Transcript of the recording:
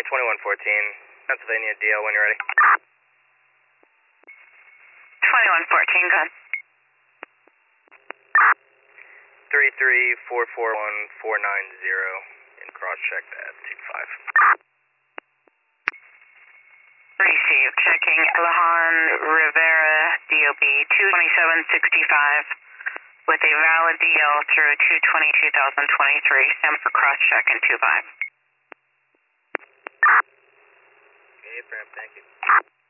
2114, Pennsylvania DL when you're ready. 2114, go ahead. 33441 490 and cross-check that 25. Receive. Checking Elahan Rivera, DOB 22765 with a valid DL through 2/20/2023. Stand for cross-check and 25. Okay, Fram, thank you.